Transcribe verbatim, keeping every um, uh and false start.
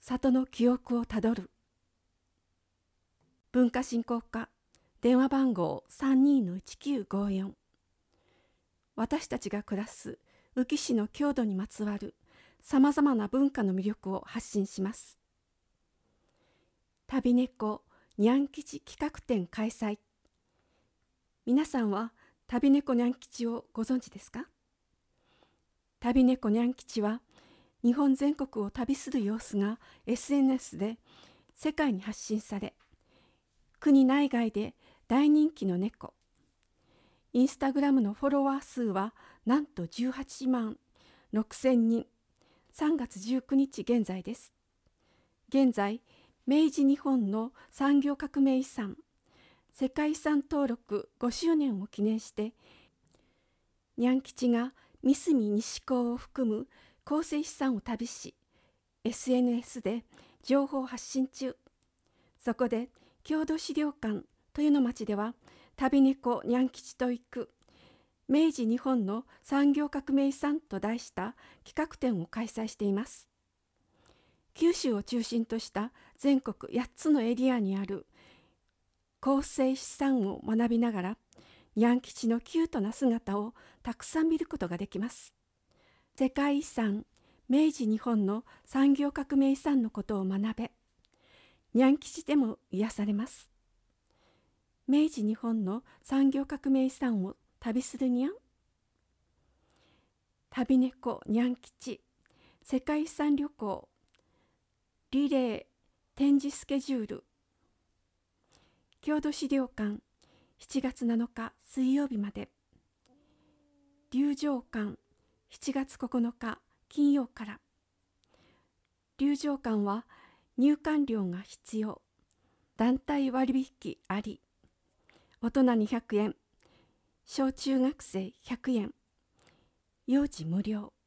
里の記憶をたどる。文化振興課電話番号 さんにーのいちきゅうごよん。私たちが暮らす宇城市の郷土にまつわるさまざまな文化の魅力を発信します。旅猫にゃん吉企画展開催。皆さんは旅猫にゃん吉をご存知ですか？旅猫にゃん吉は日本全国を旅する様子が エスエヌエス で世界に発信され、国内外で大人気の猫。インスタグラムのフォロワー数はなんとじゅうはちまんろくせんにん、さんがつじゅうくにち現在です。現在、明治日本の産業革命遺産、世界遺産登録ごしゅうねんを記念して、にゃん吉が三隅西港を含む構成資産を旅し、エスエヌエス で情報発信中。そこで、郷土資料館豊野町では、旅猫にゃん吉と行く、明治日本の産業革命遺産と題した企画展を開催しています。九州を中心とした全国やっつのエリアにある構成資産を学びながら、にゃん吉のキュートな姿をたくさん見ることができます。世界遺産、明治日本の産業革命遺産のことを学べ、にゃん吉でも癒されます。明治日本の産業革命遺産を旅するにゃん。旅猫にゃん吉、世界遺産旅行、リレー、展示スケジュール。郷土資料館、しちがつなのか水曜日まで。龍城館、しちがつここのか金曜から。龍城館は入館料が必要。団体割引あり。大人にひゃくえん、小中学生ひゃくえん。幼児無料。